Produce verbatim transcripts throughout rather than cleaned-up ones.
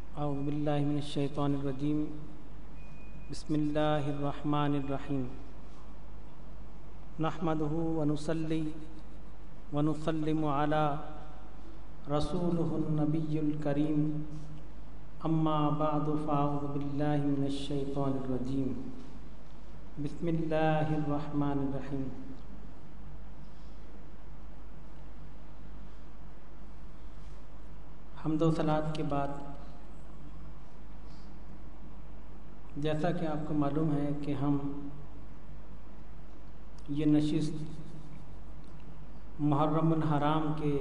اعوذ باللہ من الشیطان الرجیم بسم اللہ الرحمن الرحیم نحمدہ ونصلی ونسلم علی رسولہ النبی الکریم اما بعد فاعوذ باللہ من الشیطان الرجیم بسم اللہ الرحمن الرحیم حمد و صلوات کے بعد جیسا کہ آپ کو معلوم ہے کہ ہم یہ نشست محرم الحرام کے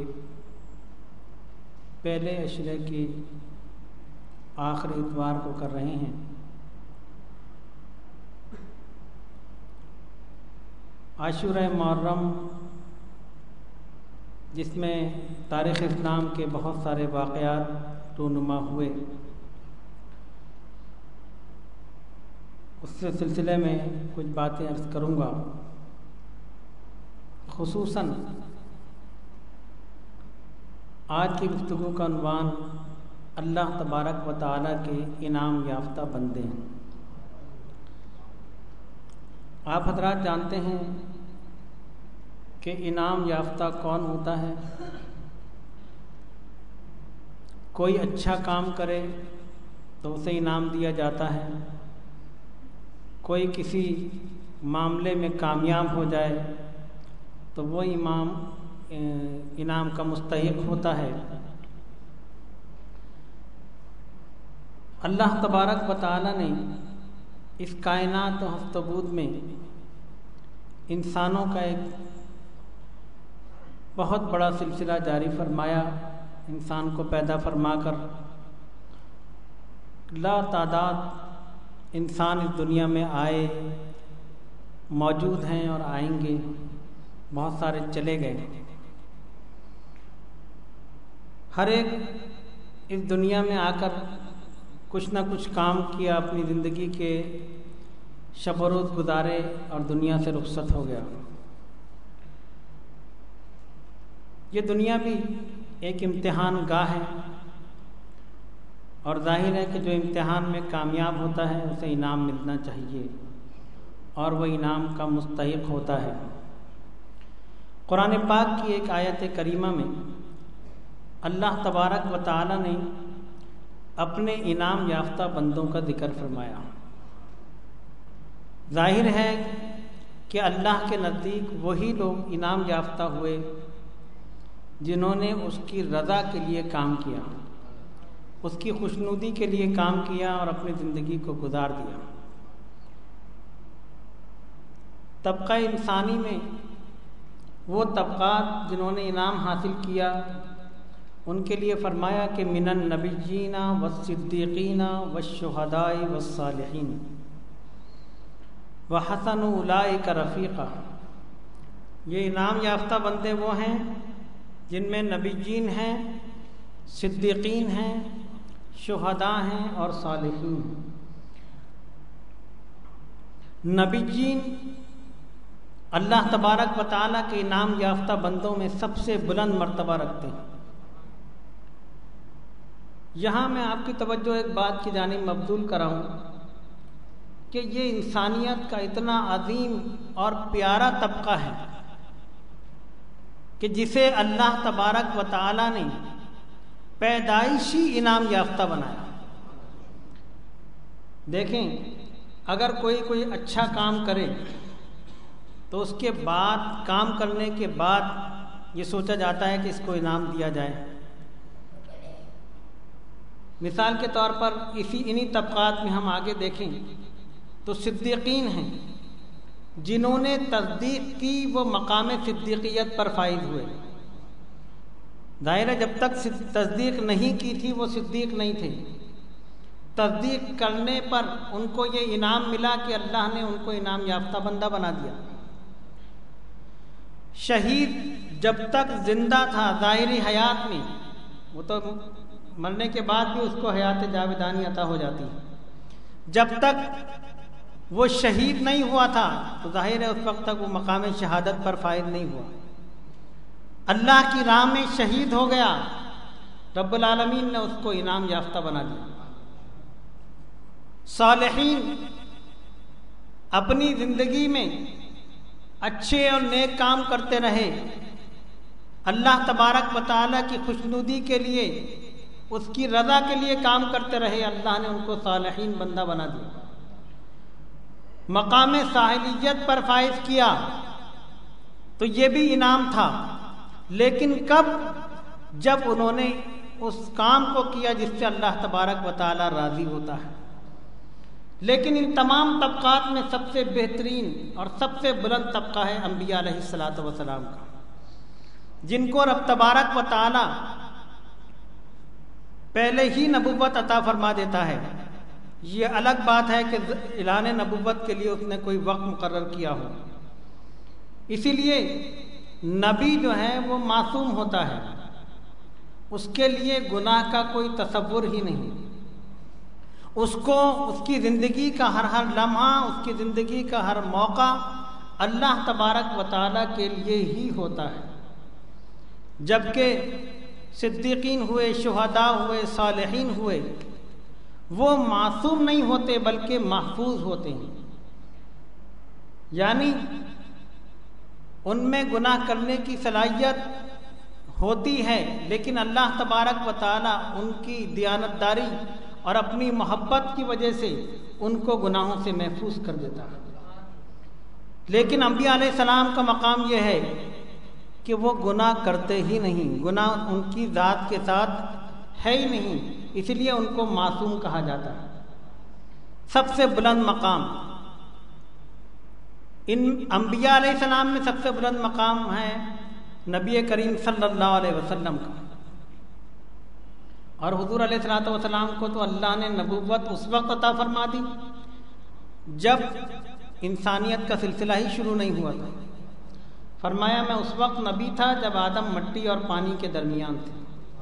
پہلے عشرے کے آخری اتوار کو کر رہے ہیں۔ عاشورہ محرم جس میں تاریخ اسلام کے بہت سارے واقعات رونما ہوئے، اس سے سلسلے میں کچھ باتیں عرض کروں گا۔ خصوصاً آج کی گفتگو کا عنوان اللہ تبارک و تعالیٰ کے انعام یافتہ بندے ہیں۔ آپ حضرات جانتے ہیں کہ انعام یافتہ کون ہوتا ہے؟ کوئی اچھا کام کرے تو اسے انعام دیا جاتا ہے، کوئی کسی معاملے میں کامیاب ہو جائے تو وہ امام انعام کا مستحق ہوتا ہے۔ اللہ تبارک و تعالیٰ نے اس کائنات و ہست و بود میں انسانوں کا ایک بہت بڑا سلسلہ جاری فرمایا۔ انسان کو پیدا فرما کر لا تعداد انسان اس دنیا میں آئے، موجود ہیں اور آئیں گے، بہت سارے چلے گئے۔ ہر ایک اس دنیا میں آ کر کچھ نہ کچھ کام کیا، اپنی زندگی کے شب و روز گزارے اور دنیا سے رخصت ہو گیا۔ یہ دنیا بھی ایک امتحان گاہ ہے، اور ظاہر ہے کہ جو امتحان میں کامیاب ہوتا ہے اسے انعام ملنا چاہیے، اور وہ انعام کا مستحق ہوتا ہے۔ قرآن پاک کی ایک آیت کریمہ میں اللہ تبارک و تعالی نے اپنے انعام یافتہ بندوں کا ذکر فرمایا۔ ظاہر ہے کہ اللہ کے نزدیک وہی لوگ انعام یافتہ ہوئے جنہوں نے اس کی رضا کے لیے کام کیا، اس کی خوشنودی کے لیے کام کیا اور اپنی زندگی کو گزار دیا۔ طبقہ انسانی میں وہ طبقات جنہوں نے انعام حاصل کیا، ان کے لیے فرمایا کہ من النبیین والصدیقین والشہداء والصالحین وحسن اولئک رفیقا۔ یہ انعام یافتہ بندے وہ ہیں جن میں نبیین ہیں، صدیقین ہیں، شہداء ہیں اور صالحین۔ نبیین اللہ تبارک و تعالیٰ کے انعام یافتہ بندوں میں سب سے بلند مرتبہ رکھتے ہیں۔ یہاں میں آپ کی توجہ ایک بات کی جانب مبذول کراؤں کہ یہ انسانیت کا اتنا عظیم اور پیارا طبقہ ہے کہ جسے اللہ تبارک و تعالیٰ نے پیدائشی انعام یافتہ بنایا۔ دیکھیں، اگر کوئی کوئی اچھا کام کرے تو اس کے بعد کام کرنے کے بعد یہ سوچا جاتا ہے کہ اس کو انعام دیا جائے۔ مثال کے طور پر اسی انہی طبقات میں ہم آگے دیکھیں تو صدیقین ہیں، جنہوں نے تصدیق کی وہ مقام صدیقیت پر فائز ہوئے۔ ظاہر ہے جب تک تصدیق نہیں کی تھی وہ صدیق نہیں تھے، تصدیق کرنے پر ان کو یہ انعام ملا کہ اللہ نے ان کو انعام یافتہ بندہ بنا دیا۔ شہید جب تک زندہ تھا ظاہری حیات میں، وہ تو مرنے کے بعد بھی اس کو حیات جاویدانی عطا ہو جاتی ہے، جب تک وہ شہید نہیں ہوا تھا تو ظاہر ہے اس وقت تک وہ مقام شہادت پر فائز نہیں ہوا۔ اللہ کی راہ میں شہید ہو گیا، رب العالمین نے اس کو انعام یافتہ بنا دیا۔ صالحین اپنی زندگی میں اچھے اور نیک کام کرتے رہے، اللہ تبارک و تعالیٰ کی خوشنودی کے لیے، اس کی رضا کے لیے کام کرتے رہے، اللہ نے ان کو صالحین بندہ بنا دیا، مقام صالحیت پر فائز کیا، تو یہ بھی انعام تھا۔ لیکن کب؟ جب انہوں نے اس کام کو کیا جس سے اللہ تبارک و تعالیٰ راضی ہوتا ہے۔ لیکن ان تمام طبقات میں سب سے بہترین اور سب سے بلند طبقہ ہے انبیاء علیہ الصلاۃ والسلام کا، جن کو رب تبارک و تعالیٰ پہلے ہی نبوت عطا فرما دیتا ہے۔ یہ الگ بات ہے کہ اعلان نبوت کے لیے اس نے کوئی وقت مقرر کیا ہو۔ اسی لیے نبی جو ہے وہ معصوم ہوتا ہے، اس کے لیے گناہ کا کوئی تصور ہی نہیں، اس کو اس کی زندگی کا ہر ہر لمحہ، اس کی زندگی کا ہر موقع اللہ تبارک و تعالیٰ کے لیے ہی ہوتا ہے۔ جبکہ صدیقین ہوئے، شہداء ہوئے، صالحین ہوئے، وہ معصوم نہیں ہوتے بلکہ محفوظ ہوتے ہیں، یعنی ان میں گناہ کرنے کی صلاحیت ہوتی ہے، لیکن اللہ تبارک و تعالیٰ ان کی دیانتداری اور اپنی محبت کی وجہ سے ان کو گناہوں سے محفوظ کر دیتا ہے۔ لیکن انبیاء علیہ السلام کا مقام یہ ہے کہ وہ گناہ کرتے ہی نہیں، گناہ ان کی ذات کے ساتھ ہے ہی نہیں، اس لیے ان کو معصوم کہا جاتا ہے۔ سب سے بلند مقام ان انبیاء علیہ السلام میں سب سے بلند مقام ہے نبی کریم صلی اللہ علیہ وسلم کا، اور حضور علیہ الصلوۃ والسلام کو تو اللہ نے نبوت اس وقت عطا فرما دی جب انسانیت کا سلسلہ ہی شروع نہیں ہوا تھا۔ فرمایا میں اس وقت نبی تھا جب آدم مٹی اور پانی کے درمیان تھے۔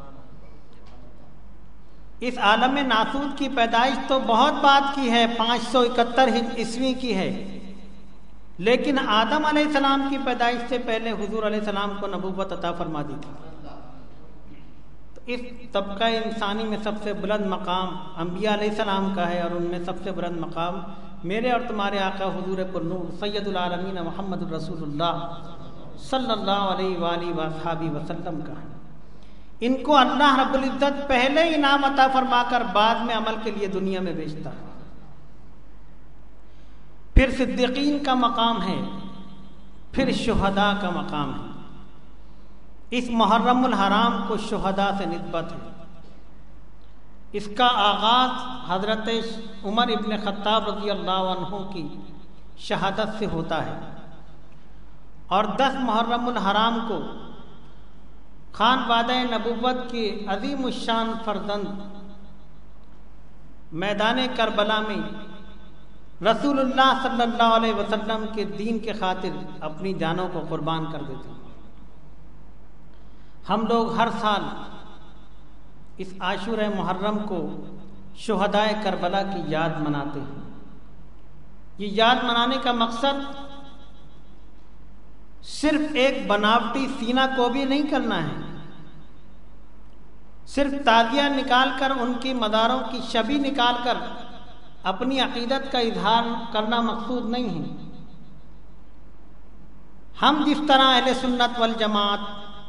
اس عالم ناسوت کی پیدائش تو بہت بعد کی ہے، پانچ سو اکہتر عیسوی کی ہے، لیکن آدم علیہ السلام کی پیدائش سے پہلے حضور علیہ السلام کو نبوت عطا فرما دی تھی۔ تو اس طبقہ انسانی میں سب سے بلند مقام انبیاء علیہ السلام کا ہے، اور ان میں سب سے بلند مقام میرے اور تمہارے آقا حضور پرنور سید العالمین محمد الرسول اللہ صلی اللہ علیہ وآلہ وصحبہ وسلم کا ہے۔ ان کو اللہ رب العزت پہلے انعام عطا فرما کر بعد میں عمل کے لیے دنیا میں بھیجتا ہے۔ پھر صدیقین کا مقام ہے، پھر شہداء کا مقام ہے۔ اس محرم الحرام کو شہداء سے نسبت ہے۔ اس کا آغاز حضرت عمر ابن خطاب رضی اللہ عنہ کی شہادت سے ہوتا ہے، اور دس محرم الحرام کو خانوادہ نبوت کے عظیم الشان فرزند میدان کربلا میں رسول اللہ صلی اللہ علیہ وسلم کے دین کے خاطر اپنی جانوں کو قربان کر دیتے ہیں۔ ہم لوگ ہر سال اس عاشورہ محرم کو شہدائے کربلا کی یاد مناتے ہیں۔ یہ یاد منانے کا مقصد صرف ایک بناوٹی سینہ کو بھی نہیں کرنا ہے، صرف تعزیہ نکال کر ان کی مزاروں کی شبی نکال کر اپنی عقیدت کا اظہار کرنا مقصود نہیں ہے۔ ہم جس طرح اہل سنت والجماعت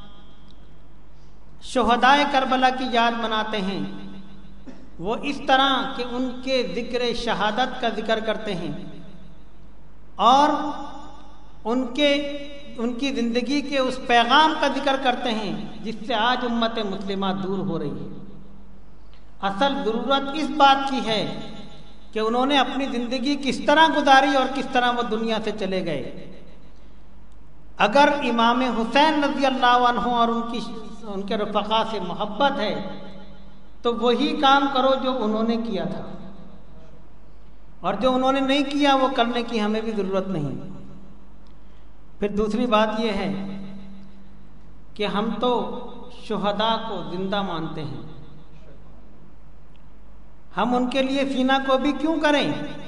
شہدائے کربلا کی یاد مناتے ہیں، وہ اس طرح کہ ان کے ذکر شہادت کا ذکر کرتے ہیں اور ان کے ان کی زندگی کے اس پیغام کا ذکر کرتے ہیں جس سے آج امت مسلمہ دور ہو رہی ہے۔ اصل ضرورت اس بات کی ہے کہ انہوں نے اپنی زندگی کس طرح گزاری اور کس طرح وہ دنیا سے چلے گئے۔ اگر امام حسین رضی اللہ عنہ اور ان کی ان کے رفقا سے محبت ہے تو وہی کام کرو جو انہوں نے کیا تھا، اور جو انہوں نے نہیں کیا وہ کرنے کی ہمیں بھی ضرورت نہیں۔ پھر دوسری بات یہ ہے کہ ہم تو شہداء کو زندہ مانتے ہیں، ہم ان کے لیے سینہ کو بھی کیوں کریں؟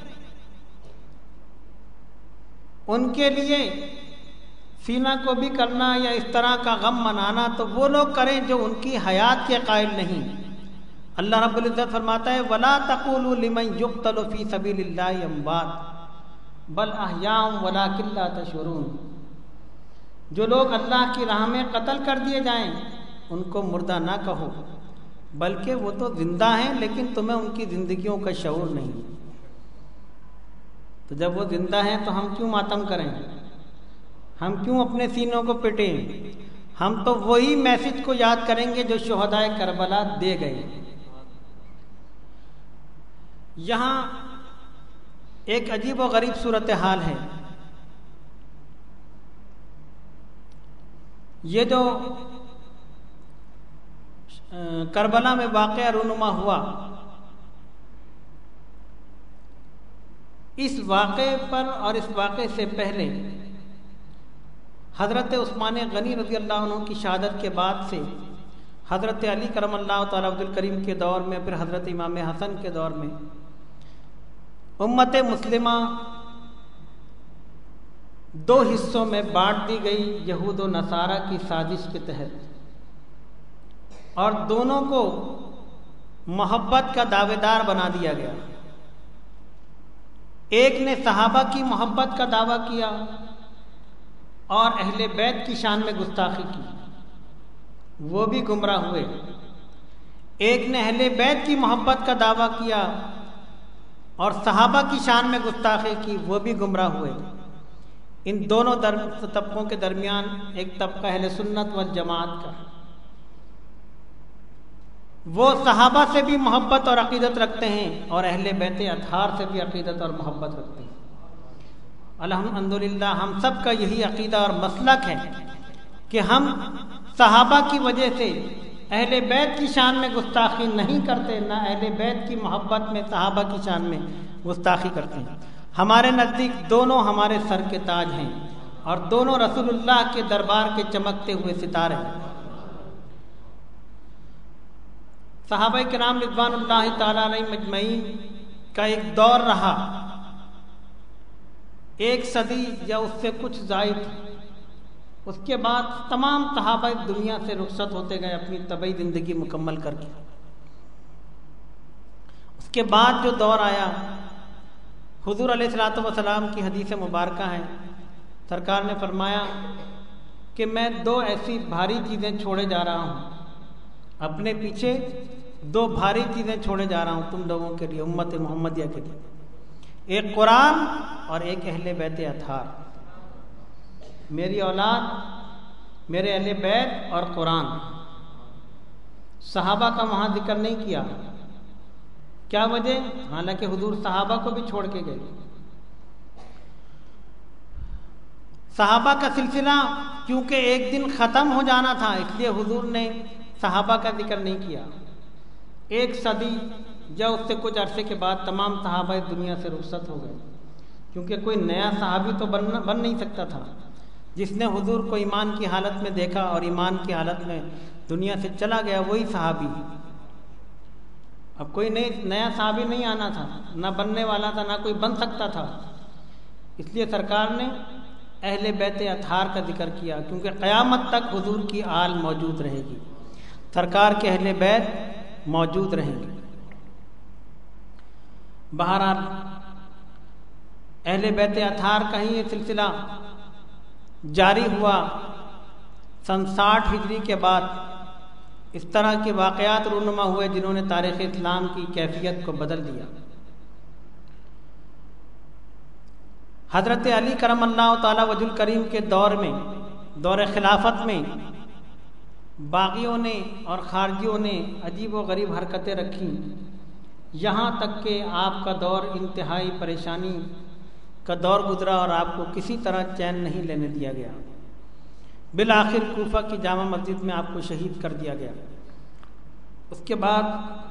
ان کے لیے سینہ کو بھی کرنا یا اس طرح کا غم منانا تو وہ لوگ کریں جو ان کی حیات کے قائل نہیں، اللہ رب العزت فرماتا ہے وَلَا تَقُولُوا لِمَنْ يُقْتَلُ فِي سَبِيلِ اللَّهِ أَمْوَاتٌ بَلْ أَحْيَاءٌ وَلَٰكِن لَّا تَشْعُرُونَ، جو لوگ اللہ کی راہ میں قتل کر دیے جائیں ان کو مردہ نہ کہو، بلکہ وہ تو زندہ ہیں لیکن تمہیں ان کی زندگیوں کا شعور نہیں۔ تو جب وہ زندہ ہیں تو ہم کیوں ماتم کریں، ہم کیوں اپنے سینوں کو پٹیں؟ ہم تو وہی میسج کو یاد کریں گے جو شہدائے کربلا دے گئے۔ یہاں ایک عجیب و غریب صورتحال ہے۔ یہ جو کربلا میں واقعہ رونما ہوا، اس واقعے پر اور اس واقعے سے پہلے حضرت عثمان غنی رضی اللہ عنہ کی شہادت کے بعد سے حضرت علی کرم اللہ تعالیٰ وجہ الکریم کے دور میں، پھر حضرت امام حسن کے دور میں امت مسلمہ دو حصوں میں بانٹ دی گئی یہود و نصارہ کی سازش کے تحت، اور دونوں کو محبت کا دعوے دار بنا دیا گیا۔ ایک نے صحابہ کی محبت کا دعویٰ کیا اور اہل بیت کی شان میں گستاخی کی، وہ بھی گمراہ ہوئے۔ ایک نے اہل بیت کی محبت کا دعویٰ کیا اور صحابہ کی شان میں گستاخی کی، وہ بھی گمراہ ہوئے۔ ان دونوں طبقوں کے درمیان ایک طبقہ اہل سنت والجماعت کا، وہ صحابہ سے بھی محبت اور عقیدت رکھتے ہیں اور اہل بیت اطہار سے بھی عقیدت اور محبت رکھتے ہیں۔ الحمدللہ ہم سب کا یہی عقیدہ اور مسلک ہے کہ ہم صحابہ کی وجہ سے اہل بیت کی شان میں گستاخی نہیں کرتے، نہ اہل بیت کی محبت میں صحابہ کی شان میں گستاخی کرتے ہیں۔ ہمارے نزدیک دونوں ہمارے سر کے تاج ہیں اور دونوں رسول اللہ کے دربار کے چمکتے ہوئے ستارے ہیں۔ صحابہ کرام رضوان اللہ تعالیٰ علیہ مجمعین کا ایک دور رہا، ایک صدی یا اس سے کچھ زائد۔ اس کے بعد تمام صحابہ دنیا سے رخصت ہوتے گئے اپنی طبعی زندگی مکمل کر کے۔ اس کے بعد جو دور آیا، حضور علیہ الصلوۃ والسلام کی حدیث مبارکہ ہے، سرکار نے فرمایا کہ میں دو ایسی بھاری چیزیں چھوڑے جا رہا ہوں، اپنے پیچھے دو بھاری چیزیں چھوڑے جا رہا ہوں تم لوگوں کے لیے، امت محمدیہ کے لیے، ایک قرآن اور ایک اہل بیت اطہار۔ میری اولاد، میرے اہل بیت اور قرآن۔ صحابہ کا وہاں ذکر نہیں کیا، کیا وجہ؟ حالانکہ حضور صحابہ کو بھی چھوڑ کے گئے۔ صحابہ کا سلسلہ کیونکہ ایک دن ختم ہو جانا تھا، اس لیے حضور نے صحابہ کا ذکر نہیں کیا۔ ایک صدی یا اس سے کچھ عرصے کے بعد تمام صحابہ اس دنیا سے رخصت ہو گئے، کیونکہ کوئی نیا صحابی تو بن بن نہیں سکتا تھا۔ جس نے حضور کو ایمان کی حالت میں دیکھا اور ایمان کی حالت میں دنیا سے چلا گیا، وہی صحابی۔ اب کوئی نئی نیا صحابی نہیں آنا تھا، نہ بننے والا تھا، نہ کوئی بن سکتا تھا۔ اس لیے سرکار نے اہل بیت اطہار کا ذکر کیا، کیونکہ قیامت تک حضور کی آل موجود رہے گی، سرکار کے اہل بیت موجود رہیں گے۔ بہرحال اہل بیت اطہار کا ہی یہ سلسلہ جاری ہوا۔ سن ساٹھ ہجری کے بعد اس طرح کے واقعات رونما ہوئے جنہوں نے تاریخ اسلام کی کیفیت کو بدل دیا۔ حضرت علی کرم اللہ تعالی وجہ الکریم کے دور میں، دور خلافت میں، باغیوں نے اور خارجیوں نے عجیب و غریب حرکتیں رکھیں، یہاں تک کہ آپ کا دور انتہائی پریشانی کا دور گزرا اور آپ کو کسی طرح چین نہیں لینے دیا گیا۔ بالآخر کوفہ کی جامع مسجد میں آپ کو شہید کر دیا گیا۔ اس کے بعد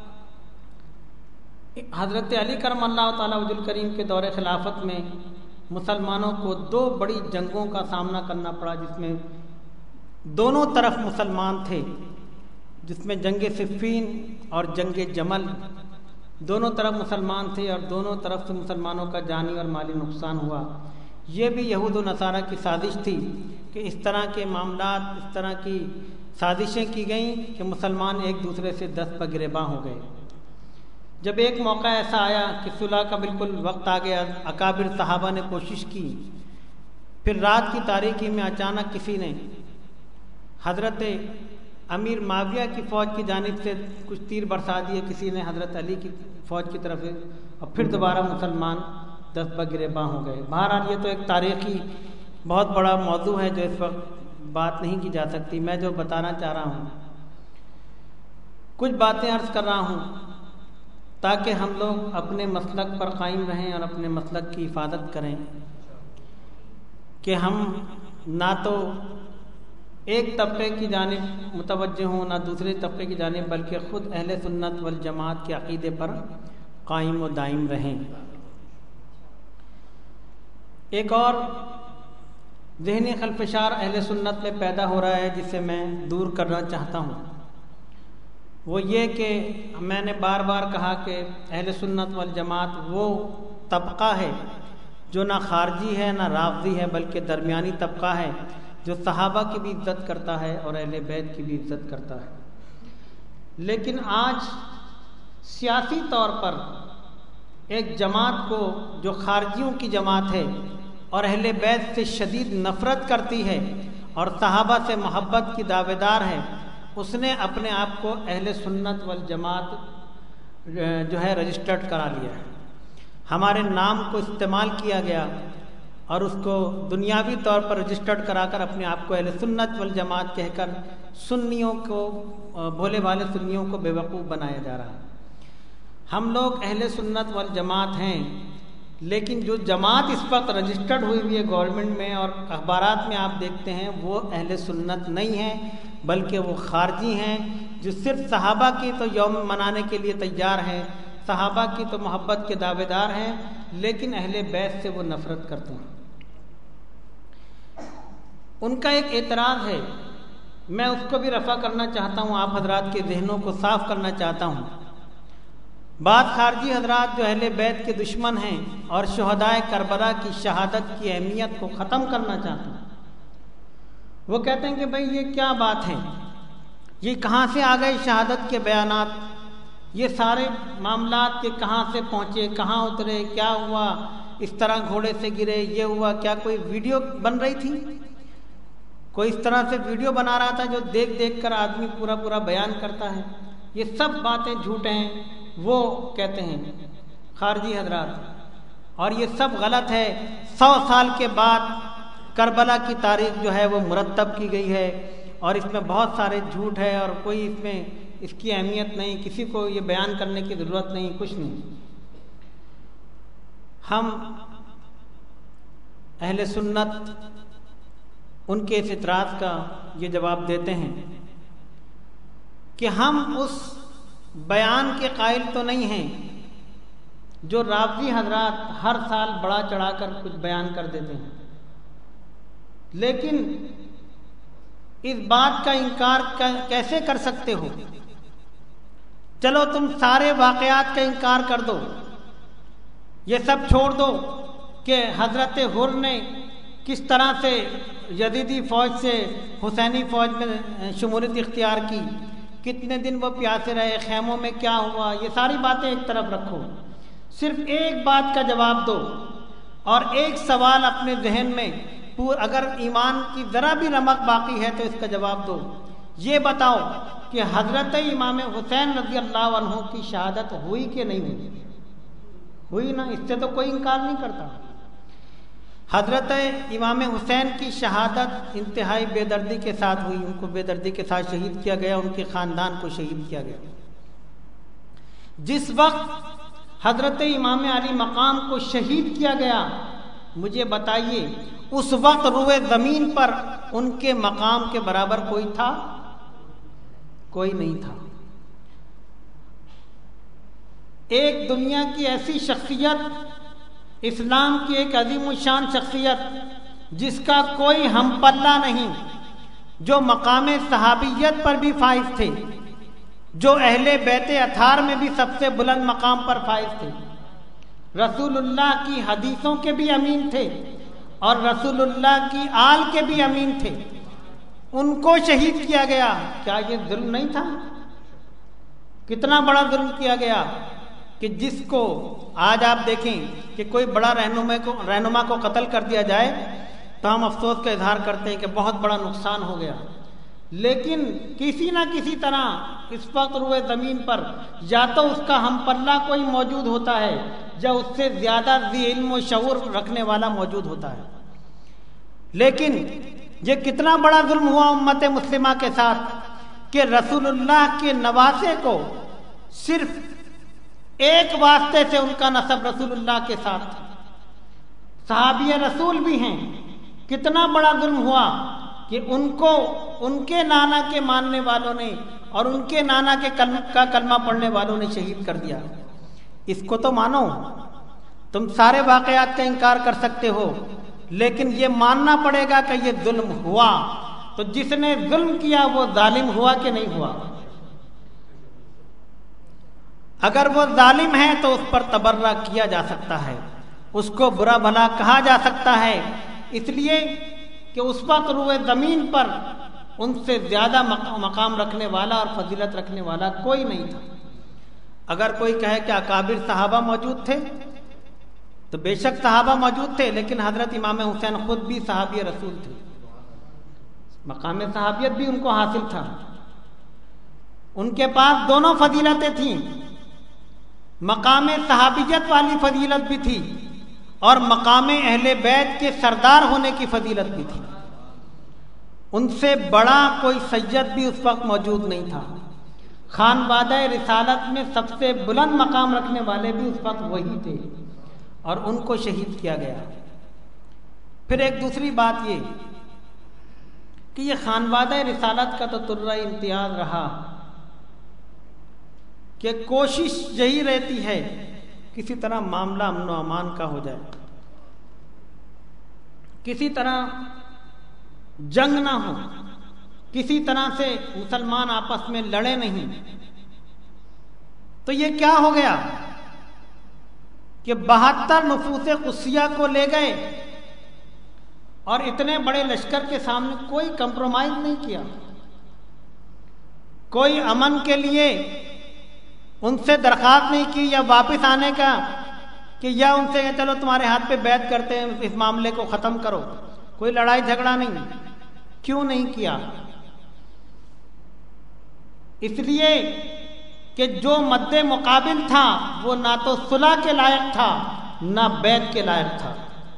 حضرت علی کرم اللہ تعالیٰ وجہ الکریم کے دور خلافت میں مسلمانوں کو دو بڑی جنگوں کا سامنا کرنا پڑا، جس میں دونوں طرف مسلمان تھے، جس میں جنگ صفین اور جنگ جمل، دونوں طرف مسلمان تھے اور دونوں طرف سے مسلمانوں کا جانی اور مالی نقصان ہوا۔ یہ بھی یہود و نصارہ کی سازش تھی کہ اس طرح کے معاملات، اس طرح کی سازشیں کی گئیں کہ مسلمان ایک دوسرے سے دست پہ گریباں ہو گئے۔ جب ایک موقع ایسا آیا کہ صلح کا بالکل وقت آ گیا، اکابر صحابہ نے کوشش کی، پھر رات کی تاریکی میں اچانک کسی نے حضرت امیر معاویہ کی فوج کی جانب سے کچھ تیر برسا دیے، کسی نے حضرت علی کی فوج کی طرف سے، اور پھر دوبارہ مسلمان دست بہ گریباں ہو گئے۔ بہرحال یہ تو ایک تاریخی بہت بڑا موضوع ہے جو اس وقت بات نہیں کی جا سکتی۔ میں جو بتانا چاہ رہا ہوں، کچھ باتیں عرض کر رہا ہوں تاکہ ہم لوگ اپنے مسلک پر قائم رہیں اور اپنے مسلک کی حفاظت کریں، کہ ہم نہ تو ایک طبقے کی جانب متوجہ ہوں نہ دوسرے طبقے کی جانب، بلکہ خود اہل سنت والجماعت کے عقیدے پر قائم و دائم رہیں۔ ایک اور ذہنی خلفشار اہل سنت میں پیدا ہو رہا ہے جسے میں دور کرنا چاہتا ہوں، وہ یہ کہ میں نے بار بار کہا کہ اہل سنت والجماعت وہ طبقہ ہے جو نہ خارجی ہے نہ رافضی ہے، بلکہ درمیانی طبقہ ہے جو صحابہ کی بھی عزت کرتا ہے اور اہل بیت کی بھی عزت کرتا ہے۔ لیکن آج سیاسی طور پر ایک جماعت کو جو خارجیوں کی جماعت ہے اور اہل بیت سے شدید نفرت کرتی ہے اور صحابہ سے محبت کی دعوے دار ہے، اس نے اپنے آپ کو اہل سنت والجماعت جو ہے رجسٹرڈ کرا لیا ہے۔ ہمارے نام کو استعمال کیا گیا اور اس کو دنیاوی طور پر رجسٹرڈ کرا کر اپنے آپ کو اہل سنت والجماعت کہہ کر سنیوں کو، بھولے والے سنیوں کو بے وقوف بنایا جا رہا ہے۔ ہم لوگ اہل سنت والجماعت ہیں، لیکن جو جماعت اس وقت رجسٹرڈ ہوئی ہوئی ہے گورنمنٹ میں اور اخبارات میں آپ دیکھتے ہیں، وہ اہل سنت نہیں ہیں، بلکہ وہ خارجی ہیں جو صرف صحابہ کی تو یوم منانے کے لیے تیار ہیں، صحابہ کی تو محبت کے دعوے دار ہیں، لیکن اہل بیت سے وہ نفرت کرتے ہیں۔ ان کا ایک اعتراض ہے، میں اس کو بھی رفع کرنا چاہتا ہوں، آپ حضرات کے ذہنوں کو صاف کرنا چاہتا ہوں۔ بعض خارجی حضرات جو اہل بیت کے دشمن ہیں اور شہدائے کربلا کی شہادت کی اہمیت کو ختم کرنا چاہتے ہیں، وہ کہتے ہیں کہ بھئی یہ کیا بات ہے، یہ کہاں سے آ گئے شہادت کے بیانات، یہ سارے معاملات کے کہاں سے پہنچے، کہاں اترے، کیا ہوا، اس طرح گھوڑے سے گرے، یہ ہوا، کیا کوئی ویڈیو بن رہی تھی، کوئی اس طرح سے ویڈیو بنا رہا تھا جو دیکھ دیکھ کر آدمی پورا پورا بیان کرتا ہے؟ یہ سب باتیں جھوٹ ہیں، وہ کہتے ہیں خارجی حضرات، اور یہ سب غلط ہے۔ سو سال کے بعد کربلا کی تاریخ جو ہے وہ مرتب کی گئی ہے اور اس میں بہت سارے جھوٹ ہے اور کوئی اس میں اس کی اہمیت نہیں، کسی کو یہ بیان کرنے کی ضرورت نہیں، کچھ نہیں۔ ہم اہل سنت ان کے اس اعتراض کا یہ جواب دیتے ہیں کہ ہم اس بیان کے قائل تو نہیں ہیں جو رافضی حضرات ہر سال بڑا چڑھا کر کچھ بیان کر دیتے ہیں، لیکن اس بات کا انکار کیسے کر سکتے ہو؟ چلو تم سارے واقعات کا انکار کر دو، یہ سب چھوڑ دو کہ حضرت حر نے کس طرح سے یزیدی فوج سے حسینی فوج میں شمولیت اختیار کی، کتنے دن وہ پیاسے رہے، خیموں میں کیا ہوا، یہ ساری باتیں ایک طرف رکھو، صرف ایک بات کا جواب دو اور ایک سوال اپنے ذہن میں، اگر ایمان کی ذرا بھی رمق باقی ہے تو اس کا جواب دو۔ یہ بتاؤ کہ حضرت امام حسین رضی اللہ عنہ کی شہادت ہوئی کہ نہیں ہوئی؟ ہوئی نا، اس سے تو کوئی انکار نہیں کرتا۔ حضرت امام حسین کی شہادت انتہائی بے دردی کے ساتھ ہوئی، ان کو بے دردی کے ساتھ شہید کیا گیا، ان کے خاندان کو شہید کیا گیا۔ جس وقت حضرت امام علی مقام کو شہید کیا گیا، مجھے بتائیے اس وقت روئے زمین پر ان کے مقام کے برابر کوئی تھا؟ کوئی نہیں تھا۔ ایک دنیا کی ایسی شخصیت، اسلام کی ایک عظیم الشان شخصیت جس کا کوئی ہم پلہ نہیں، جو مقام صحابیت پر بھی فائز تھے، جو اہل بیت اطہار میں بھی سب سے بلند مقام پر فائز تھے، رسول اللہ کی حدیثوں کے بھی امین تھے اور رسول اللہ کی آل کے بھی امین تھے، ان کو شہید کیا گیا. کیا یہ ظلم نہیں تھا؟ کتنا بڑا ظلم کیا گیا کہ جس کو آج آپ دیکھیں کہ کوئی بڑا رہنما کو رہنما کو قتل کر دیا جائے تو ہم افسوس کا اظہار کرتے ہیں کہ بہت بڑا نقصان ہو گیا، لیکن کسی نہ کسی طرح اس وقت روئے زمین پر یا تو اس کا ہم پلہ کوئی موجود ہوتا ہے یا اس سے زیادہ ذی علم و شعور رکھنے والا موجود ہوتا ہے. لیکن یہ کتنا بڑا ظلم ہوا امت مسلمہ کے ساتھ کہ رسول اللہ کے نواسے کو صرف ایک واسطے سے ان کا نسب رسول اللہ کے ساتھ تھا، صحابی رسول بھی ہیں. کتنا بڑا ظلم ہوا کہ ان کو ان کے نانا کے ماننے والوں نے اور ان کے نانا کے کلمہ کا کلمہ پڑھنے والوں نے شہید کر دیا. اس کو تو مانو، تم سارے واقعات کا انکار کر سکتے ہو، لیکن یہ ماننا پڑے گا کہ یہ ظلم ہوا. تو جس نے ظلم کیا وہ ظالم ہوا کہ نہیں ہوا؟ اگر وہ ظالم ہے تو اس پر تبرہ کیا جا سکتا ہے، اس کو برا بھلا کہا جا سکتا ہے، اس لیے کہ اس وقت روئے زمین پر ان سے زیادہ مقام رکھنے والا اور فضیلت رکھنے والا کوئی نہیں تھا. اگر کوئی کہے کہ اکابر صحابہ موجود تھے تو بے شک صحابہ موجود تھے، لیکن حضرت امام حسین خود بھی صحابی رسول تھے، مقام صحابیت بھی ان کو حاصل تھا. ان کے پاس دونوں فضیلتیں تھیں، مقام صحابیت والی فضیلت بھی تھی اور مقام اہل بیت کے سردار ہونے کی فضیلت بھی تھی. ان سے بڑا کوئی سید بھی اس وقت موجود نہیں تھا. خانوادہ رسالت میں سب سے بلند مقام رکھنے والے بھی اس وقت وہی تھے اور ان کو شہید کیا گیا. پھر ایک دوسری بات یہ کہ یہ خانوادہ رسالت کا تو ترہ امتیاز رہا کہ کوشش یہی رہتی ہے کسی طرح معاملہ امن و امان کا ہو جائے، کسی طرح جنگ نہ ہو، کسی طرح سے مسلمان آپس میں لڑے نہیں. تو یہ کیا ہو گیا کہ بہتر نفوس قدسیہ کو لے گئے اور اتنے بڑے لشکر کے سامنے کوئی کمپرومائز نہیں کیا، کوئی امن کے لیے ان سے درخواست نہیں کی یا واپس آنے کا کہ یا ان سے چلو تمہارے ہاتھ پہ بیعت کرتے ہیں اس معاملے کو ختم کرو. کوئی لڑائی جھگڑا نہیں. کیوں نہیں کیا؟ اس لیے کہ جو مد مقابل تھا وہ نہ تو صلح کے لائق تھا نہ بیعت کے لائق تھا.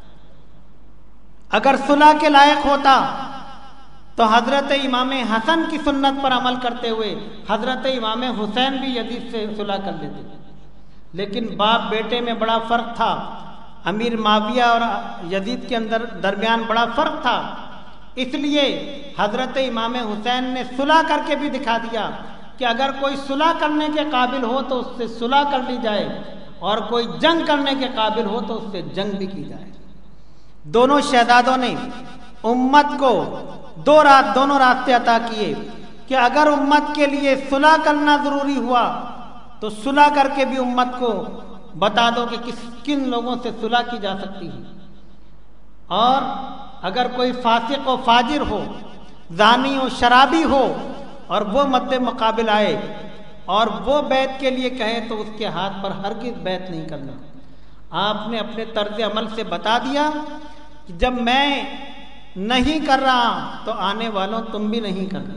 اگر صلح کے لائق ہوتا تو حضرت امام حسن کی سنت پر عمل کرتے ہوئے حضرت امام حسین بھی یزید سے صلح کر لیتے، لیکن باپ بیٹے میں بڑا فرق تھا. امیر معاویہ اور یزید کے اندر درمیان بڑا فرق تھا، اس لیے حضرت امام حسین نے صلح کر کے بھی دکھا دیا کہ اگر کوئی صلح کرنے کے قابل ہو تو اس سے صلح کر لی جائے اور کوئی جنگ کرنے کے قابل ہو تو اس سے جنگ بھی کی جائے. دونوں شہزادوں نے امت کو دو رات دونوں راستے عطا کیے کہ اگر امت کے لیے صلح کرنا ضروری ہوا تو صلح کر کے بھی امت کو بتا دو کہ کس کن لوگوں سے صلح کی جا سکتی ہے، اور اگر کوئی فاسق و فاجر ہو، زانی و شرابی ہو اور وہ مد مقابل آئے اور وہ بیعت کے لیے کہے تو اس کے ہاتھ پر ہرگز بیعت نہیں کرنا. آپ نے اپنے طرز عمل سے بتا دیا کہ جب میں نہیں کر رہا تو آنے والوں تم بھی نہیں کرنا.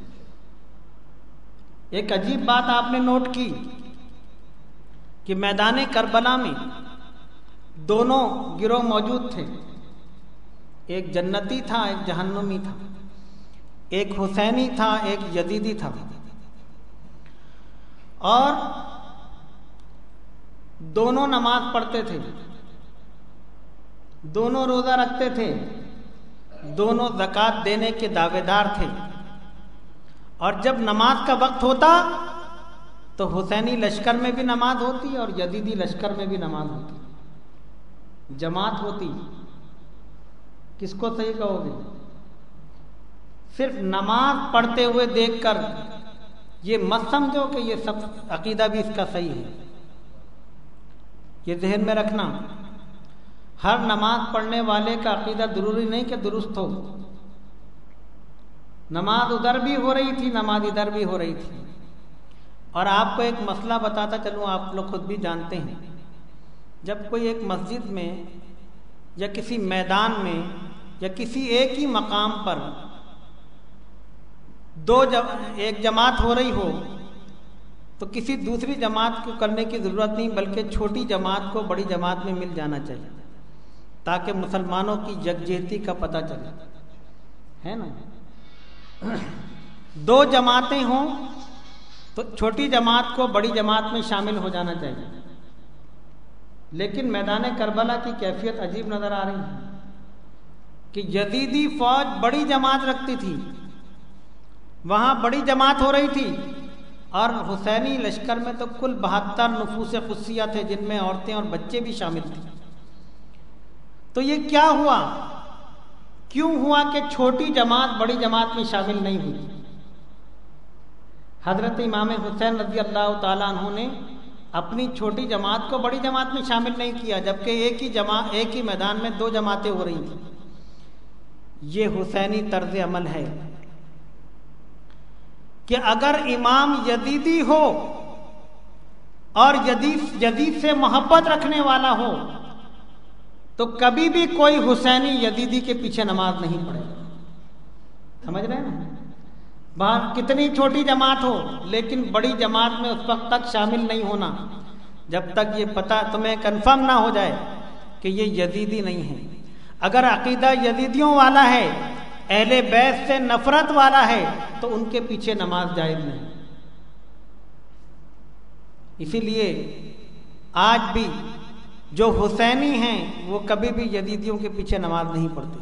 ایک عجیب بات آپ نے نوٹ کی کہ میدان کربلا میں دونوں گروہ موجود تھے، ایک جنتی تھا ایک جہنمی تھا، ایک حسینی تھا ایک یزیدی تھا، اور دونوں نماز پڑھتے تھے، دونوں روزہ رکھتے تھے، دونوں زکوٰۃ دینے کے دعوے دار تھے. اور جب نماز کا وقت ہوتا تو حسینی لشکر میں بھی نماز ہوتی اور یزیدی لشکر میں بھی نماز ہوتی، جماعت ہوتی. کس کو صحیح کہو گے؟ صرف نماز پڑھتے ہوئے دیکھ کر یہ مت سمجھو کہ یہ سب عقیدہ بھی اس کا صحیح ہے. یہ ذہن میں رکھنا، ہر نماز پڑھنے والے کا عقیدہ ضروری نہیں کہ درست ہو. نماز ادھر بھی ہو رہی تھی، نماز ادھر بھی ہو رہی تھی۔ اور آپ کو ایک مسئلہ بتاتا چلوں، آپ لوگ خود بھی جانتے ہیں، جب کوئی ایک مسجد میں یا کسی میدان میں یا کسی ایک ہی مقام پر دو ایک جماعت ہو رہی ہو تو کسی دوسری جماعت کو کرنے کی ضرورت نہیں، بلکہ چھوٹی جماعت کو بڑی جماعت میں مل جانا چاہیے تاکہ مسلمانوں کی یکجہتی کا پتہ چلے، ہے نا۔ دو جماعتیں ہوں تو چھوٹی جماعت کو بڑی جماعت میں شامل ہو جانا چاہیے، لیکن میدان کربلا کی کیفیت عجیب نظر آ رہی ہے کہ یزیدی فوج بڑی جماعت رکھتی تھی، وہاں بڑی جماعت ہو رہی تھی، اور حسینی لشکر میں تو کل بہتر نفوس قدسیہ تھے جن میں عورتیں اور بچے بھی شامل تھے۔ تو یہ کیا ہوا؟ کیوں ہوا کہ چھوٹی جماعت بڑی جماعت میں شامل نہیں ہوئی؟ حضرت امام حسین رضی اللہ تعالیٰ عنہ نے اپنی چھوٹی جماعت کو بڑی جماعت میں شامل نہیں کیا، جبکہ ایک ہی جماعت ایک ہی میدان میں دو جماعتیں ہو رہی تھیں۔ یہ حسینی طرز عمل ہے کہ اگر امام یزیدی ہو اور یزید یزید سے محبت رکھنے والا ہو تو کبھی بھی کوئی حسینی یزیدی کے پیچھے نماز نہیں پڑھے گا۔ سمجھ رہے ہیں نا؟ باہر کتنی چھوٹی جماعت ہو لیکن بڑی جماعت میں اس وقت تک شامل نہیں ہونا جب تک یہ پتہ تمہیں کنفرم نہ ہو جائے کہ یہ یزیدی نہیں ہے۔ اگر عقیدہ یزیدیوں والا ہے، اہل بیت سے نفرت والا ہے، تو ان کے پیچھے نماز جائز نہیں۔ اسی لیے آج بھی جو حسینی ہیں وہ کبھی بھی یزیدیوں کے پیچھے نماز نہیں پڑھتے۔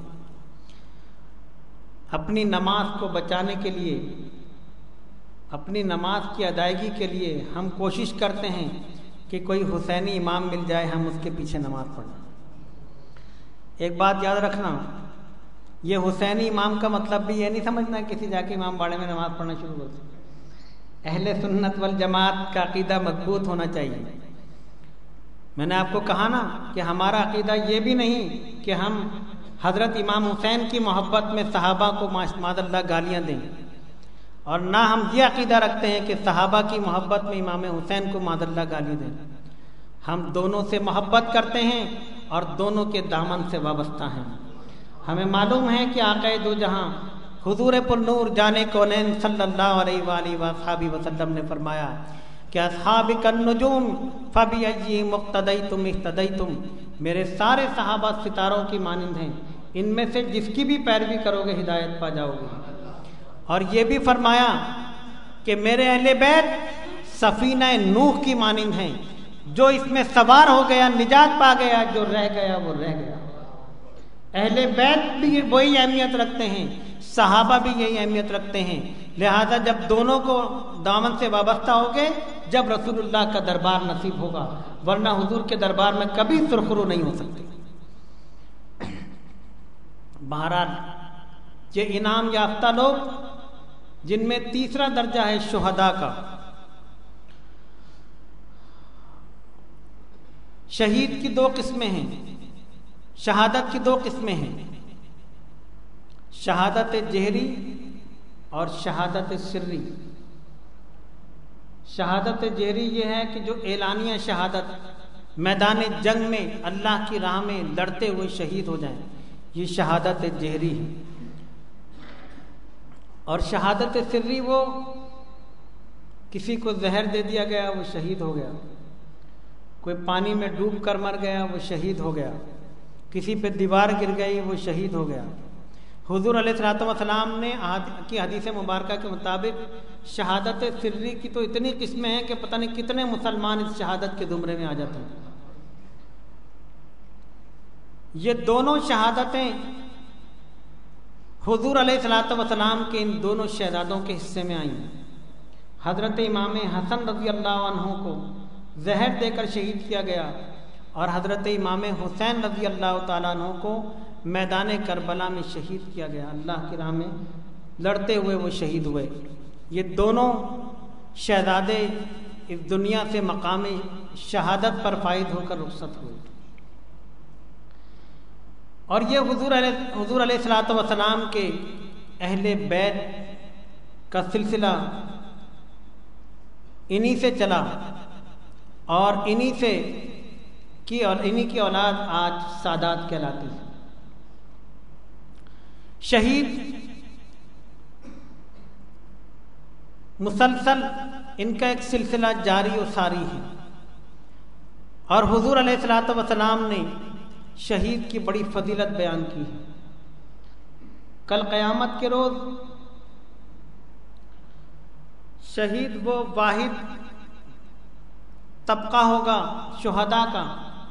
اپنی نماز کو بچانے کے لیے، اپنی نماز کی ادائیگی کے لیے ہم کوشش کرتے ہیں کہ کوئی حسینی امام مل جائے، ہم اس کے پیچھے نماز پڑھیں۔ ایک بات یاد رکھنا، یہ حسینی امام کا مطلب بھی یہ نہیں سمجھنا کسی جا کے امام باڑے میں نماز پڑھنا شروع کر دیں۔ اہل سنت والجماعت کا عقیدہ مضبوط ہونا چاہیے۔ میں نے آپ کو کہا نا کہ ہمارا عقیدہ یہ بھی نہیں کہ ہم حضرت امام حسین کی محبت میں صحابہ کو معاذ اللہ گالیاں دیں، اور نہ ہم یہ عقیدہ رکھتے ہیں کہ صحابہ کی محبت میں امام حسین کو معاذ اللہ گالی دیں۔ ہم دونوں سے محبت کرتے ہیں اور دونوں کے دامن سے وابستہ ہیں۔ ہمیں معلوم ہے کہ آقا دو جہاں حضور پر نور جانے کونین صلی اللہ علیہ وآلہ وصحبہ وسلم نے فرمایا کہ اصحابک النجوم فبأیہم اقتدیتم اہتدیتم، میرے سارے صحابہ ستاروں کی مانند ہیں، ان میں سے جس کی بھی پیروی کرو گے ہدایت پا جاؤ گے۔ اور یہ بھی فرمایا کہ میرے اہل بیت سفینہ نوح کی مانند ہیں، جو اس میں سوار ہو گیا نجات پا گیا، جو رہ گیا وہ رہ گیا۔ اہل بیت بھی وہی اہمیت رکھتے ہیں، صحابہ بھی یہی اہمیت رکھتے ہیں، لہذا جب دونوں کو دامن سے وابستہ ہو گئے، جب رسول اللہ کا دربار نصیب ہوگا، ورنہ حضور کے دربار میں کبھی سرخرو نہیں ہو سکتے۔ بہرحال یہ انعام یافتہ لوگ جن میں تیسرا درجہ ہے شہداء کا، شہید کی دو قسمیں ہیں، شہادت کی دو قسمیں ہیں، شہادت جہری اور شہادت سری۔ شہادت جہری یہ ہے کہ جو اعلانیہ شہادت، میدان جنگ میں اللہ کی راہ میں لڑتے ہوئے شہید ہو جائیں، یہ شہادت جہری ہے۔ اور شہادت سری وہ کسی کو زہر دے دیا گیا وہ شہید ہو گیا، کوئی پانی میں ڈوب کر مر گیا وہ شہید ہو گیا، کسی پہ دیوار گر گئی وہ شہید ہو گیا۔ حضور علیہ الصلوۃ والسلام نے کی حدیث مبارکہ کے مطابق شہادت سری کی تو اتنی قسمیں ہیں کہ پتہ نہیں کتنے مسلمان اس شہادت کے زمرے میں آ جاتے ہیں۔ یہ دونوں شہادتیں حضور علیہ الصلوۃ والسلام کے ان دونوں شہزادوں کے حصے میں آئیں۔ حضرت امام حسن رضی اللہ عنہ کو زہر دے کر شہید کیا گیا، اور حضرت امام حسین رضی اللہ تعالیٰ عنہ کو میدان کربلا میں شہید کیا گیا، اللہ کی راہ میں لڑتے ہوئے وہ شہید ہوئے۔ یہ دونوں شہزادے اس دنیا سے مقام شہادت پر فائز ہو کر رخصت ہوئے، اور یہ حضور علیہ حضور علیہ الصلوۃ والسلام کے اہل بیت کا سلسلہ انہی سے چلا اور انہی سے کی اور انہی کی اولاد آج سادات کہلاتی ہے۔ شہید مسلسل ان کا ایک سلسلہ جاری و ساری ہے، اور حضور علیہ الصلوۃ والسلام نے شہید کی بڑی فضیلت بیان کی ہے۔ کل قیامت کے روز شہید وہ واحد طبقہ ہوگا شہداء کا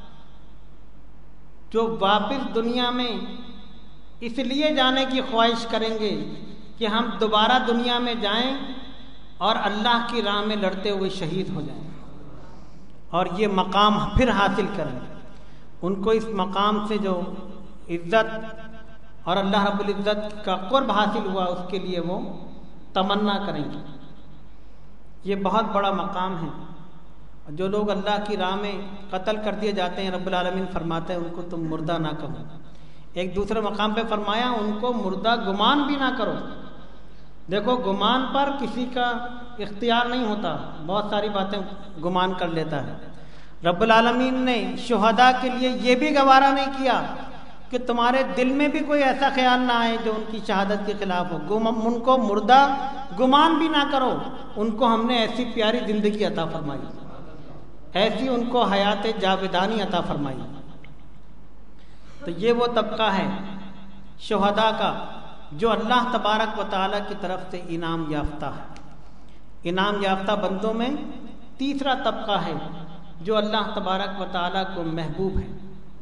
جو واپس دنیا میں اس لیے جانے کی خواہش کریں گے کہ ہم دوبارہ دنیا میں جائیں اور اللہ کی راہ میں لڑتے ہوئے شہید ہو جائیں اور یہ مقام پھر حاصل کریں۔ ان کو اس مقام سے جو عزت اور اللہ رب العزت کا قرب حاصل ہوا اس کے لیے وہ تمنا کریں گے۔ یہ بہت بڑا مقام ہے۔ جو لوگ اللہ کی راہ میں قتل کر دیے جاتے ہیں، رب العالمین فرماتے ہیں ان کو تم مردہ نہ کہو۔ ایک دوسرے مقام پہ فرمایا ان کو مردہ گمان بھی نہ کرو۔ دیکھو گمان پر کسی کا اختیار نہیں ہوتا، بہت ساری باتیں گمان کر لیتا ہے۔ رب العالمین نے شہداء کے لیے یہ بھی گوارا نہیں کیا کہ تمہارے دل میں بھی کوئی ایسا خیال نہ آئے جو ان کی شہادت کے خلاف ہو۔ ان کو مردہ گمان بھی نہ کرو، ان کو ہم نے ایسی پیاری زندگی عطا فرمائی، ایسی ان کو حیات جاودانی عطا فرمائی۔ تو یہ وہ طبقہ ہے شہداء کا جو اللہ تبارک و تعالیٰ کی طرف سے انعام یافتہ ہے۔ انعام یافتہ بندوں میں تیسرا طبقہ ہے جو اللہ تبارک و تعالیٰ کو محبوب ہے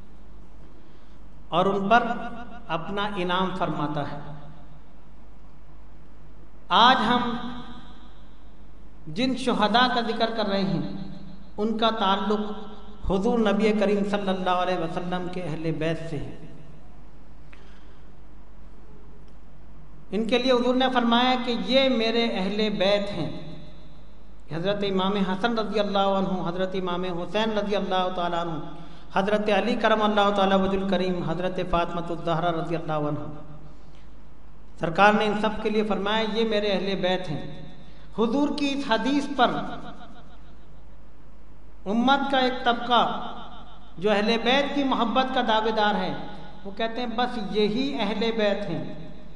اور ان پر اپنا انعام فرماتا ہے۔ آج ہم جن شہداء کا ذکر کر رہے ہیں ان کا تعلق حضور نبی کریم صلی اللہ علیہ وسلم کے اہل بیت سے ہے۔ ان کے لیے حضور نے فرمایا کہ یہ میرے اہل بیت ہیں۔ حضرت امام حسن رضی اللہ عنہ، حضرت امام حسین رضی اللہ تعالیٰ عنہ، حضرت علی کرم اللہ تعالیٰ وجہ الکریم، حضرت فاطمہ الزہرا رضی اللہ عنہ، سرکار نے ان سب کے لیے فرمایا یہ میرے اہل بیت ہیں۔ حضور کی اس حدیث پر امت کا ایک طبقہ جو اہل بیت کی محبت کا دعوے دار ہے وہ کہتے ہیں بس یہی اہل بیت ہیں۔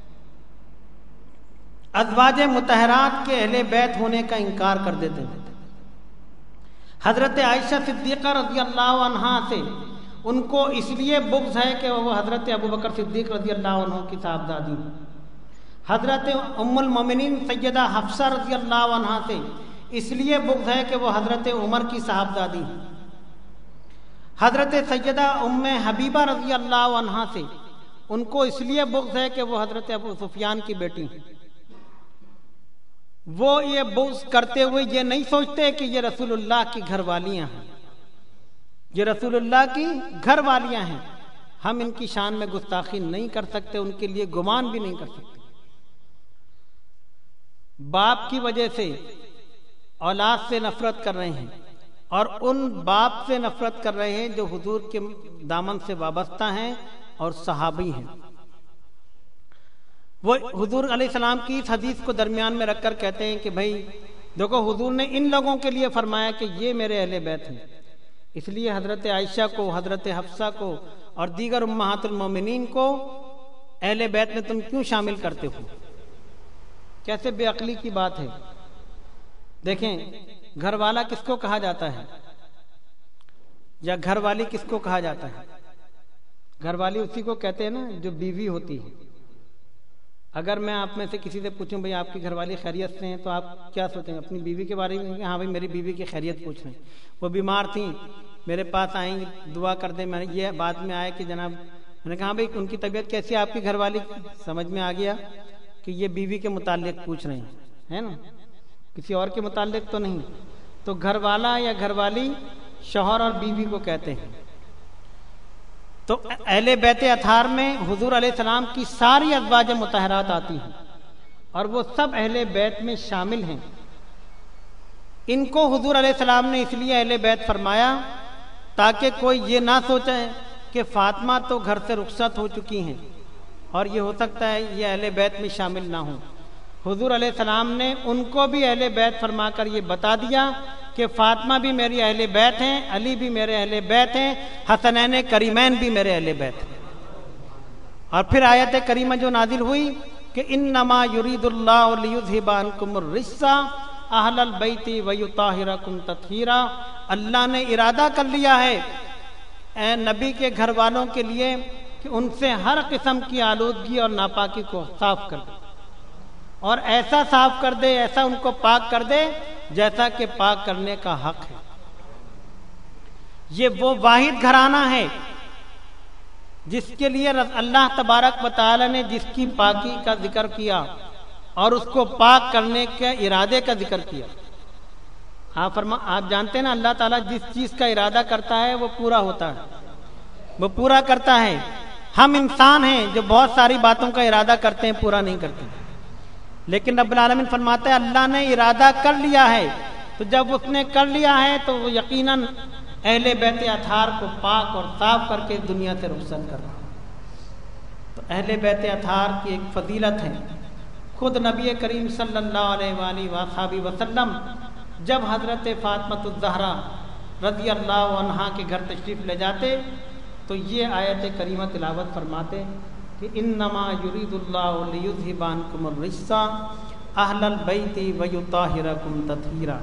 ازواج مطہرات کے اہل بیت ہونے کا انکار کر دیتے ہیں۔ حضرت عائشہ صدیقہ رضی اللہ عنہا سے ان کو اس لیے بغض ہے کہ وہ حضرت ابوبکر صدیق رضی اللہ عنہ کی صاحبزادی ہیں۔ حضرت ام المومنین سیدہ حفصہ رضی اللہ عنہا سے اس لیے بغض ہے کہ وہ حضرت عمر کی صاحبزادی ہیں۔ حضرت سیدہ ام حبیبہ رضی اللہ عنہا سے ان کو اس لیے بغض ہے کہ وہ حضرت ابو سفیان کی بیٹی ہیں۔ وہ یہ بغض کرتے ہوئے یہ نہیں سوچتے کہ یہ رسول اللہ کی گھر والیاں ہیں، یہ رسول اللہ کی گھر والیاں ہیں، ہم ان کی شان میں گستاخی نہیں کر سکتے، ان کے لیے گمان بھی نہیں کر سکتے۔ باپ کی وجہ سے اولاد سے نفرت کر رہے ہیں اور ان باپ سے نفرت کر رہے ہیں جو حضور کے دامن سے وابستہ ہیں اور صحابی ہیں۔ وہ حضور علیہ السلام کی اس حدیث کو درمیان میں رکھ کر کہتے ہیں کہ بھائی دیکھو حضور نے ان لوگوں کے لیے فرمایا کہ یہ میرے اہل بیت ہیں، اس لیے حضرت عائشہ کو، حضرت حفصہ کو اور دیگر امہات المومنین کو اہل بیت میں تم کیوں شامل کرتے ہو؟ کیسے بے عقلی کی بات ہے۔ دیکھیں گھر والا کس کو کہا جاتا ہے یا گھر والی کس کو کہا جاتا ہے؟ گھر والی اسی کو کہتے ہیں نا جو بیوی ہوتی ہے۔ اگر میں آپ میں سے کسی سے پوچھوں بھئی آپ کی گھر والی خیریت سے ہیں تو آپ کیا سوچیں گے؟ اپنی بیوی کے بارے میں کہ ہاں بھئی میری بیوی کی خیریت پوچھ رہے ہیں، وہ بیمار تھیں میرے پاس آئیں دعا کر دیں، میں نے یہ بات میں آیا کہ جناب میں نے کہا بھئی ان کی طبیعت کیسی ہے آپ کی گھر والی؟ سمجھ میں آ گیا کہ یہ بیوی کے متعلق پوچھ رہے ہیں، ہے نا، کسی اور کے متعلق تو نہیں۔ تو گھر والا یا گھر والی شوہر اور بیوی کو کہتے ہیں۔ تو اہل بیت اطہار میں حضور علیہ السلام کی ساری ازواج مطہرات آتی ہیں اور وہ سب اہل بیت میں شامل ہیں۔ ان کو حضور علیہ السلام نے اس لیے اہل بیت فرمایا تاکہ کوئی یہ نہ سوچے کہ فاطمہ تو گھر سے رخصت ہو چکی ہیں اور یہ ہو سکتا ہے یہ اہل بیت میں شامل نہ ہوں۔ حضور علیہ السلام نے ان کو بھی اہل بیت فرما کر یہ بتا دیا کہ فاطمہ بھی میری اہل بیت ہیں، علی بھی میرے اہل بیت ہیں، حسنین کریمین بھی میرے اہل بیت ہیں۔ اور پھر آیت کریمہ جو نازل ہوئی کہ انما یرید اللہ لیذھب عنکم الرجس اہل البیت ویطہرکم تطہیرا، اللہ نے ارادہ کر لیا ہے اے نبی کے گھر والوں کے لیے کہ ان سے ہر قسم کی آلودگی اور ناپاکی کو صاف کر دے، اور ایسا صاف کر دے، ایسا ان کو پاک کر دے جیسا کہ پاک کرنے کا حق ہے۔ یہ وہ واحد گھرانہ ہے جس کے لیے اللہ تبارک و تعالی نے جس کی پاکی کا ذکر کیا اور اس کو پاک کرنے کے ارادے کا ذکر کیا۔ آپ فرما آپ جانتے ہیں نا، اللہ تعالیٰ جس چیز کا ارادہ کرتا ہے وہ پورا ہوتا ہے، وہ پورا کرتا ہے۔ ہم انسان ہیں جو بہت ساری باتوں کا ارادہ کرتے ہیں، پورا نہیں کرتے، لیکن رب العالمین فرماتا ہے اللہ نے ارادہ کر لیا ہے، تو جب اس نے کر لیا ہے تو وہ یقیناً اہل بیت اطہار کو پاک اور صاف کر کے دنیا سے رخصت کر رہا ہے۔ تو اہل بیت اطہار کی ایک فضیلت ہے۔ خود نبی کریم صلی اللہ علیہ وآلہ وصحبہ وسلم جب حضرت فاطمۃ الزہرا رضی اللہ عنہا کے گھر تشریف لے جاتے تو یہ آیت کریمہ تلاوت فرماتے کہ انما یرید اللہ لیذھب عنکم الرجس اہل البیت ویطہرکم تطہیرا۔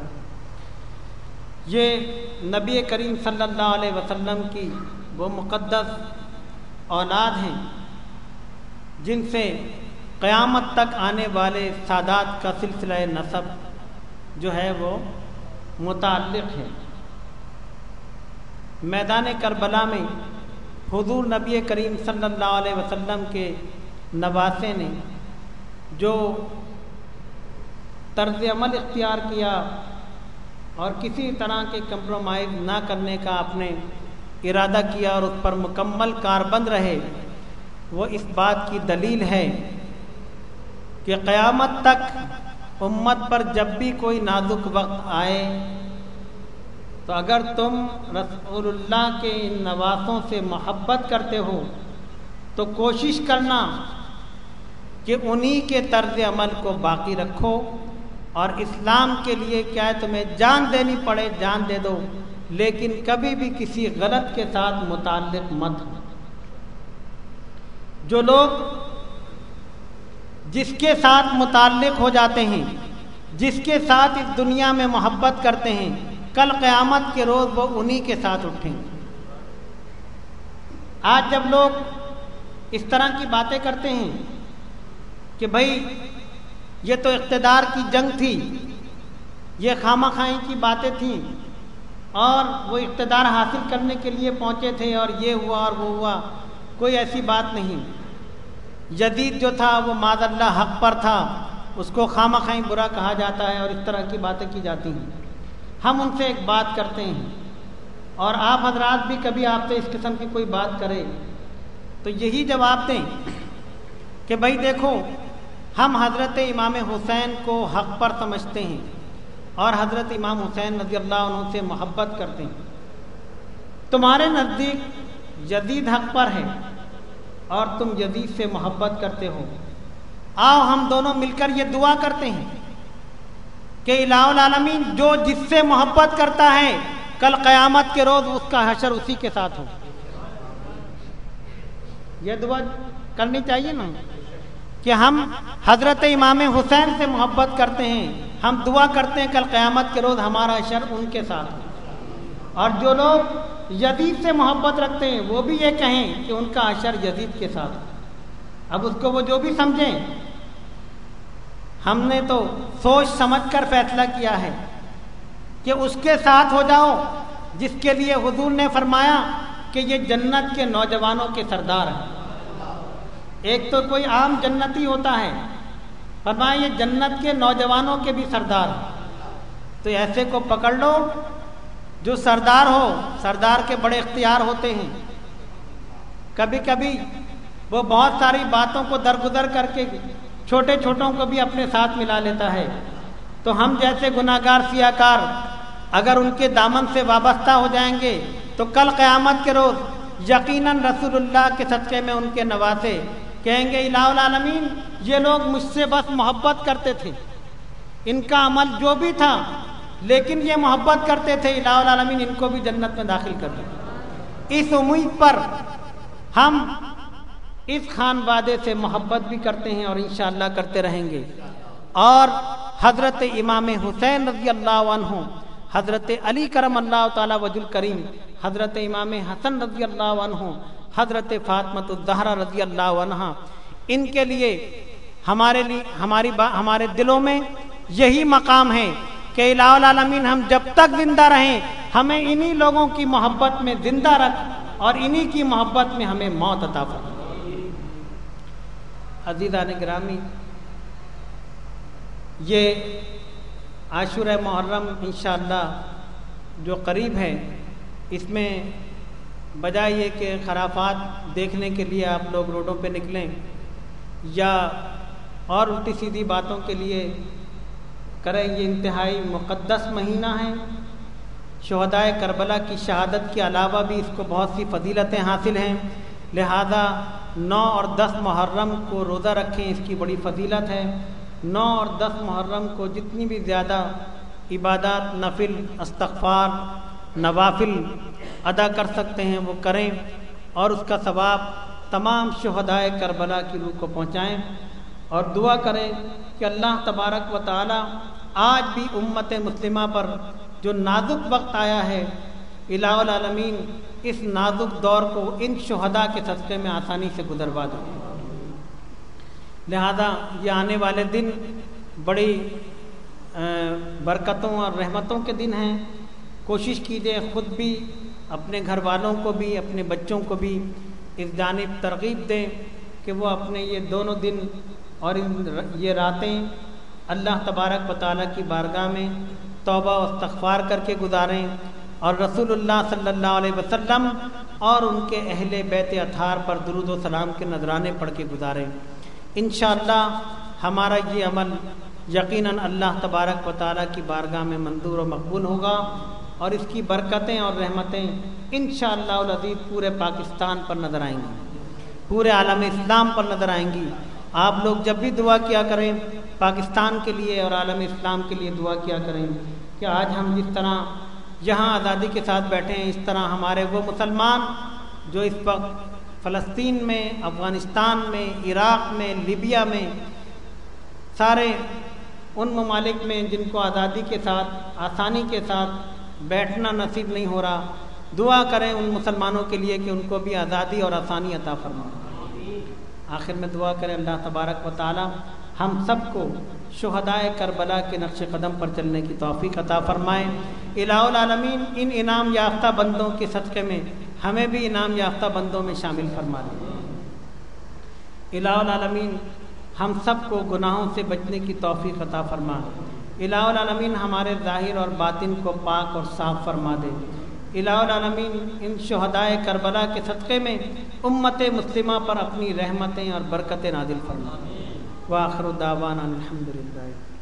یہ نبی کریم صلی اللہ علیہ وسلم کی وہ مقدس اولاد ہیں جن سے قیامت تک آنے والے سادات کا سلسلہ نسب جو ہے وہ متعلق ہے۔ میدان کربلا میں حضور نبی کریم صلی اللہ علیہ وسلم کے نواسے نے جو طرز عمل اختیار کیا اور کسی طرح کے کمپرومائز نہ کرنے کا اپنے ارادہ کیا اور اس پر مکمل کاربند رہے، وہ اس بات کی دلیل ہے کہ قیامت تک امت پر جب بھی کوئی نازک وقت آئے تو اگر تم رسول اللہ کے ان نواسوں سے محبت کرتے ہو تو کوشش کرنا کہ انہی کے طرز عمل کو باقی رکھو، اور اسلام کے لیے کیا ہے تمہیں جان دینی پڑے جان دے دو، لیکن کبھی بھی کسی غلط کے ساتھ متعلق مت ہو۔ جو لوگ جس کے ساتھ متعلق ہو جاتے ہیں، جس کے ساتھ اس دنیا میں محبت کرتے ہیں، کل قیامت کے روز وہ انہی کے ساتھ اٹھیں گے۔ آج جب لوگ اس طرح کی باتیں کرتے ہیں کہ بھائی یہ تو اقتدار کی جنگ تھی، یہ خامہ خواہی کی باتیں تھیں، اور وہ اقتدار حاصل کرنے کے لیے پہنچے تھے اور یہ ہوا اور وہ ہوا، کوئی ایسی بات نہیں۔ یزید جو تھا وہ معاذ اللہ حق پر تھا، اس کو خامہ خواہی برا کہا جاتا ہے اور اس طرح کی باتیں کی جاتی ہیں۔ ہم ان سے ایک بات کرتے ہیں، اور آپ حضرات بھی کبھی آپ سے اس قسم کی کوئی بات کرے تو یہی جواب دیں کہ بھائی دیکھو، ہم حضرت امام حسین کو حق پر سمجھتے ہیں اور حضرت امام حسین رضی اللہ عنہ سے محبت کرتے ہیں۔ تمہارے نزدیک یزید حق پر ہے اور تم یزید سے محبت کرتے ہو، آؤ ہم دونوں مل کر یہ دعا کرتے ہیں کہ الہ العالمین جو جس سے محبت کرتا ہے کل قیامت کے روز اس کا حشر اسی کے ساتھ ہو۔ یہ دعا کرنی چاہیے نا کہ ہم حضرت امام حسین سے محبت کرتے ہیں، ہم دعا کرتے ہیں کل قیامت کے روز ہمارا حشر ان کے ساتھ ہو۔ اور جو لوگ یزید سے محبت رکھتے ہیں وہ بھی یہ کہیں کہ ان کا حشر یزید کے ساتھ ہو۔ اب اس کو وہ جو بھی سمجھیں، ہم نے تو سوچ سمجھ کر فیصلہ کیا ہے کہ اس کے ساتھ ہو جاؤ جس کے لیے حضور نے فرمایا کہ یہ جنت کے نوجوانوں کے سردار ہیں۔ ایک تو کوئی عام جنتی ہوتا ہے، فرمایا یہ جنت کے نوجوانوں کے بھی سردار ہیں، تو ایسے کو پکڑ لو جو سردار ہو۔ سردار کے بڑے اختیار ہوتے ہیں، کبھی کبھی وہ بہت ساری باتوں کو درگزر کر کے چھوٹے چھوٹوں کو بھی اپنے ساتھ ملا لیتا ہے۔ تو ہم جیسے گناہگار سیاکار اگر ان کے دامن سے وابستہ ہو جائیں گے تو کل قیامت کے روز یقیناً رسول اللہ کے صدقے میں ان کے نواسے کہیں گے الہ العالمین یہ لوگ مجھ سے بس محبت کرتے تھے، ان کا عمل جو بھی تھا لیکن یہ محبت کرتے تھے، الہ العالمین ان کو بھی جنت میں داخل کر دیں۔ اس امید پر ہم اس خان وادے سے محبت بھی کرتے ہیں اور انشاءاللہ کرتے رہیں گے۔ اور حضرت امام حسین رضی اللہ عنہ، حضرت علی کرم اللہ تعالی وجہ الکریم، حضرت امام حسن رضی اللہ عنہ، حضرت فاطمۃ الزہرا رضی اللہ عنہا، ان کے لیے ہمارے لیے ہماری ہمارے دلوں میں یہی مقام ہے کہ الہ العالمین ہم جب تک زندہ رہیں ہمیں انہی لوگوں کی محبت میں زندہ رکھ اور انہی کی محبت میں ہمیں موت عطا فرما۔ عزیزان گرامی، یہ عاشورہ محرم انشاءاللہ جو قریب ہے، اس میں بجائے یہ کہ خرافات دیکھنے کے لیے آپ لوگ روڈوں پہ نکلیں یا اور الٹی سیدھی باتوں کے لیے کریں، یہ انتہائی مقدس مہینہ ہے۔ شہدائے کربلا کی شہادت کے علاوہ بھی اس کو بہت سی فضیلتیں حاصل ہیں، لہذا نو اور دس محرم کو روزہ رکھیں، اس کی بڑی فضیلت ہے۔ نو اور دس محرم کو جتنی بھی زیادہ عبادات، نفل، استغفار، نوافل ادا کر سکتے ہیں وہ کریں اور اس کا ثواب تمام شہدائے کربلا کی روح کو پہنچائیں، اور دعا کریں کہ اللہ تبارک و تعالی آج بھی امت مسلمہ پر جو نازک وقت آیا ہے، الہ العالمین اس نازک دور کو ان شہداء کے صدقے میں آسانی سے گزروا دیں۔ لہذا یہ آنے والے دن بڑی برکتوں اور رحمتوں کے دن ہیں۔ کوشش کیجیے خود بھی، اپنے گھر والوں کو بھی، اپنے بچوں کو بھی اس جانب ترغیب دیں کہ وہ اپنے یہ دونوں دن اور یہ راتیں اللہ تبارک و تعالیٰ کی بارگاہ میں توبہ و استغفار کر کے گزاریں اور رسول اللہ صلی اللہ علیہ وسلم اور ان کے اہل بیت اطہار پر درود و سلام کے نذرانے پڑھ کے گزاریں۔ انشاءاللہ ہمارا یہ عمل یقیناً اللہ تبارک و تعالیٰ کی بارگاہ میں منظور و مقبول ہوگا، اور اس کی برکتیں اور رحمتیں انشاءاللہ العزیز پورے پاکستان پر نظر آئیں گی، پورے عالم اسلام پر نظر آئیں گی۔ آپ لوگ جب بھی دعا کیا کریں پاکستان کے لیے اور عالم اسلام کے لیے دعا کیا کریں کہ آج ہم جس طرح یہاں آزادی کے ساتھ بیٹھے ہیں، اس طرح ہمارے وہ مسلمان جو اس وقت فلسطین میں، افغانستان میں، عراق میں، لیبیا میں، سارے ان ممالک میں جن کو آزادی کے ساتھ، آسانی کے ساتھ بیٹھنا نصیب نہیں ہو رہا، دعا کریں ان مسلمانوں کے لیے کہ ان کو بھی آزادی اور آسانی عطا فرمائے۔ آخر میں دعا کریں اللہ تبارک و تعالی ہم سب کو شہدائے کربلا کے نقش قدم پر چلنے کی توفیق عطا فرمائے۔ الہ العالمین ان انعام یافتہ بندوں کے صدقے میں ہمیں بھی انعام یافتہ بندوں میں شامل فرما دے۔ الہ العالمین ہم سب کو گناہوں سے بچنے کی توفیق عطا فرما۔ الہ العالمین ہمارے ظاہر اور باطن کو پاک اور صاف فرما دے۔ الہ العالمین ان شہدائے کربلا کے صدقے میں امت مسلمہ پر اپنی رحمتیں اور برکتیں نازل فرما۔ وآخر دعوانا الحمدللہ۔